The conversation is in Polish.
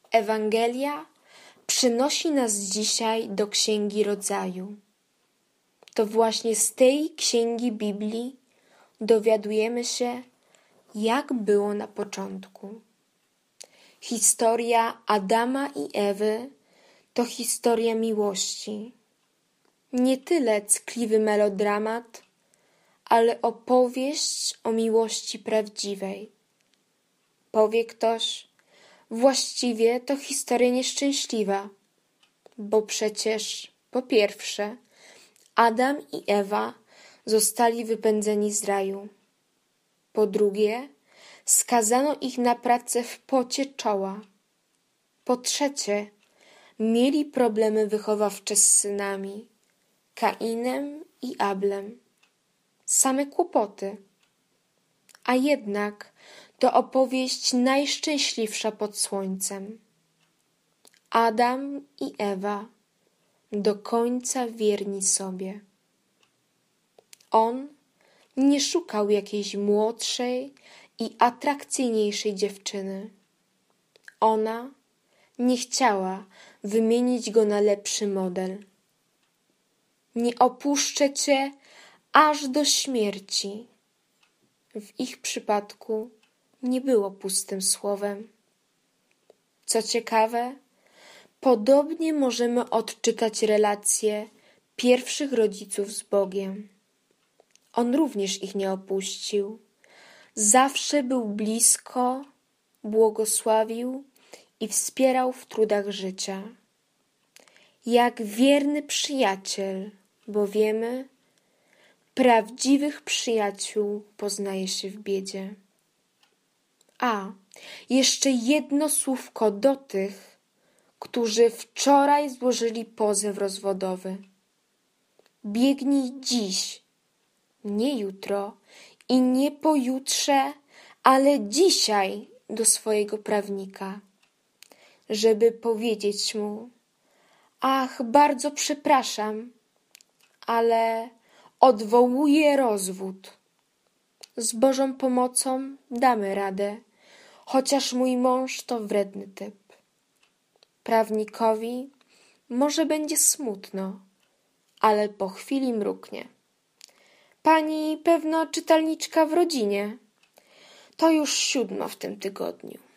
Ewangelia przynosi nas dzisiaj do Księgi Rodzaju. To właśnie z tej księgi Biblii dowiadujemy się, jak było na początku. Historia Adama i Ewy to historia miłości. Nie tyle ckliwy melodramat, ale opowieść o miłości prawdziwej. Powie ktoś, właściwie to historia nieszczęśliwa, bo przecież, po pierwsze, Adam i Ewa zostali wypędzeni z raju. Po drugie, skazano ich na pracę w pocie czoła. Po trzecie, mieli problemy wychowawcze z synami, Kainem i Ablem. Same kłopoty. A jednak to opowieść najszczęśliwsza pod słońcem. Adam i Ewa do końca wierni sobie. On nie szukał jakiejś młodszej i atrakcyjniejszej dziewczyny. Ona nie chciała wymienić go na lepszy model. Nie opuszczę cię aż do śmierci. W ich przypadku nie było pustym słowem. Co ciekawe, podobnie możemy odczytać relacje pierwszych rodziców z Bogiem. On również ich nie opuścił. Zawsze był blisko, błogosławił i wspierał w trudach życia. Jak wierny przyjaciel, bo wiemy, prawdziwych przyjaciół poznaje się w biedzie. A, jeszcze jedno słówko do tych, którzy wczoraj złożyli pozew rozwodowy. Biegnij dziś, nie jutro i nie pojutrze, ale dzisiaj do swojego prawnika, żeby powiedzieć mu: ach, bardzo przepraszam, ale odwołuję rozwód. Z Bożą pomocą damy radę, chociaż mój mąż to wredny typ. Prawnikowi może będzie smutno, ale po chwili mruknie. Pani pewno czytelniczka w rodzinie. To już 7 w tym tygodniu.